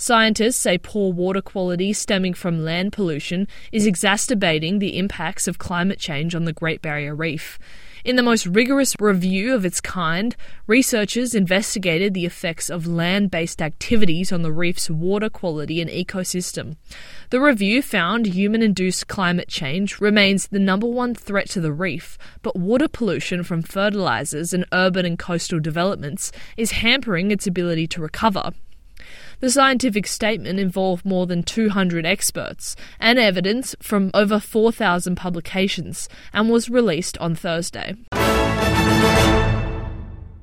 Scientists say poor water quality stemming from land pollution is exacerbating the impacts of climate change on the Great Barrier Reef. In the most rigorous review of its kind, researchers investigated the effects of land-based activities on the reef's water quality and ecosystem. The review found human-induced climate change remains the number one threat to the reef, but water pollution from fertilizers and urban and coastal developments is hampering its ability to recover. The scientific statement involved more than 200 experts and evidence from over 4,000 publications and was released on Thursday.